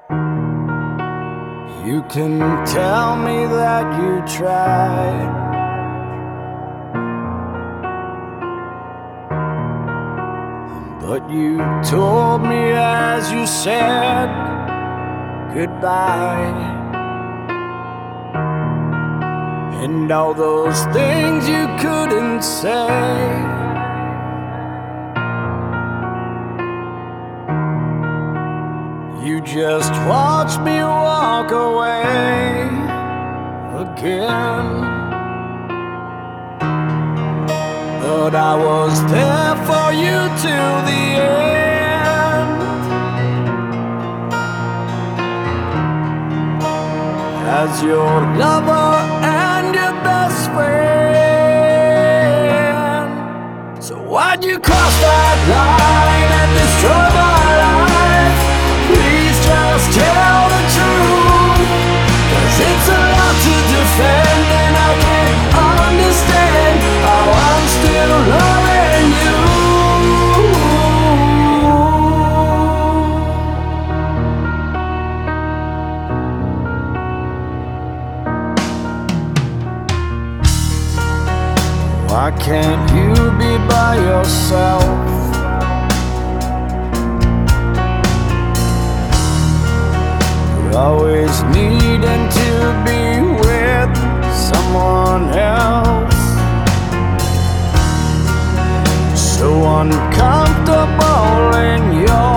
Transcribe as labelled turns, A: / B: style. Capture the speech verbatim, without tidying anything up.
A: You can tell me that you tried, but you told me as you said goodbye. And all those things you couldn't say, you just watched me walk away again. But I was there for you till the end. As your lover and your best friend. So why'd you cross that line and destroy my life? Please just tell the truth, 'cause it's a lot to defend, and I can't understand how I'm still loving you. Why can't you be by yourself? Always needing to be with someone else. So uncomfortable in your